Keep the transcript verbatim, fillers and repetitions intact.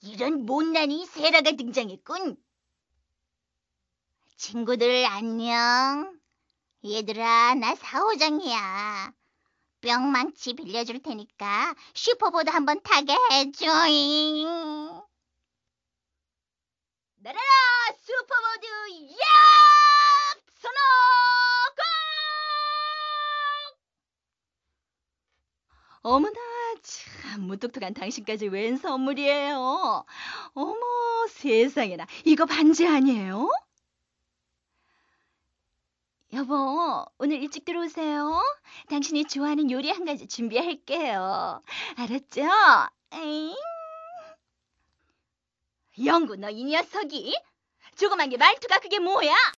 이런 못난이 세라가 등장했군. 친구들 안녕. 얘들아, 나 사오정이야. 뿅망치 빌려줄 테니까 슈퍼보드 한번 타게 해줘잉. 날아라 슈퍼보드 야! 선호고! 어머나, 참 무뚝뚝한 당신까지 웬 선물이에요. 어머, 세상에나. 이거 반지 아니에요? 여보, 오늘 일찍 들어오세요. 당신이 좋아하는 요리 한 가지 준비할게요. 알았죠? 에잉? 영구, 너 이 녀석이? 조그만 게 말투가 그게 뭐야?